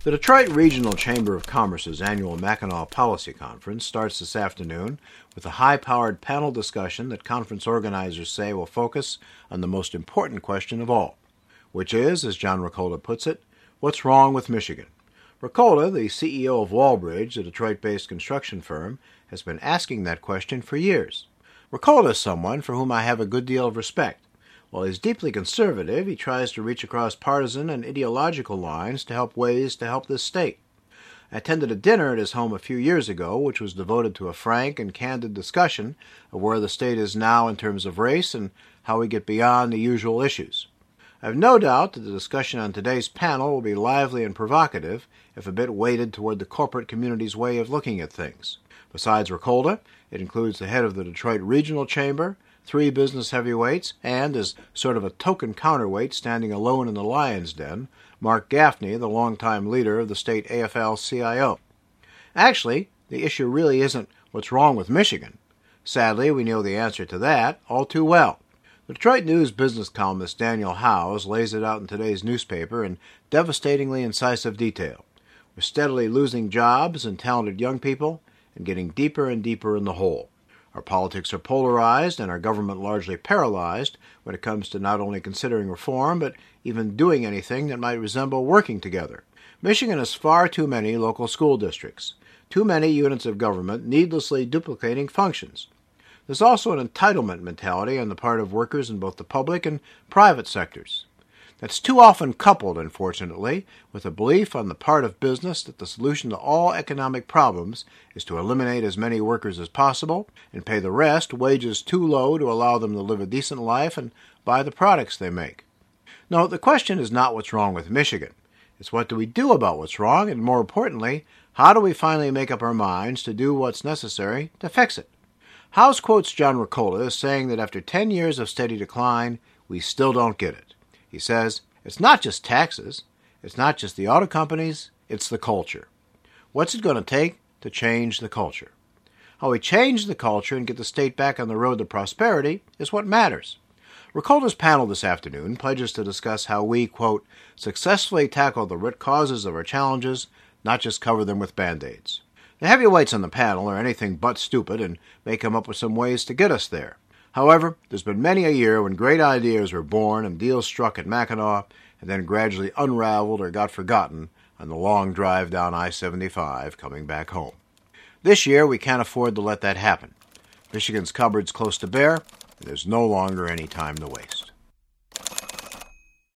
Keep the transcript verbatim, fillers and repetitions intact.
The Detroit Regional Chamber of Commerce's annual Mackinac Policy Conference starts this afternoon with a high-powered panel discussion that conference organizers say will focus on the most important question of all, which is, as John Ricola puts it, what's wrong with Michigan? Ricola, the C E O of Wallbridge, a Detroit-based construction firm, has been asking that question for years. Ricola is someone for whom I have a good deal of respect. While he's deeply conservative, he tries to reach across partisan and ideological lines to help ways to help this state. I attended a dinner at his home a few years ago, which was devoted to a frank and candid discussion of where the state is now in terms of race and how we get beyond the usual issues. I have no doubt that the discussion on today's panel will be lively and provocative, if a bit weighted toward the corporate community's way of looking at things. Besides Ricola, it includes the head of the Detroit Regional Chamber, three business heavyweights, and, as sort of a token counterweight standing alone in the lion's den, Mark Gaffney, the longtime leader of the state A F L C I O. Actually, the issue really isn't what's wrong with Michigan. Sadly, we know the answer to that all too well. The Detroit News business columnist Daniel Howes lays it out in today's newspaper in devastatingly incisive detail. We're steadily losing jobs and talented young people and getting deeper and deeper in the hole. Our politics are polarized and our government largely paralyzed when it comes to not only considering reform, but even doing anything that might resemble working together. Michigan has far too many local school districts, too many units of government needlessly duplicating functions. There's also an entitlement mentality on the part of workers in both the public and private sectors. That's too often coupled, unfortunately, with a belief on the part of business that the solution to all economic problems is to eliminate as many workers as possible and pay the rest wages too low to allow them to live a decent life and buy the products they make. No, the question is not what's wrong with Michigan. It's what do we do about what's wrong, and more importantly, how do we finally make up our minds to do what's necessary to fix it? Howes quotes John Ricola as saying that after ten years of steady decline, we still don't get it. He says, it's not just taxes, it's not just the auto companies, it's the culture. What's it going to take to change the culture? How we change the culture and get the state back on the road to prosperity is what matters. Ricola's panel this afternoon pledges to discuss how we, quote, successfully tackle the root causes of our challenges, not just cover them with Band-Aids. The heavyweights on the panel are anything but stupid and may come up with some ways to get us there. However, there's been many a year when great ideas were born and deals struck at Mackinac and then gradually unraveled or got forgotten on the long drive down I seventy-five coming back home. This year, we can't afford to let that happen. Michigan's cupboard's close to bare, and there's no longer any time to waste.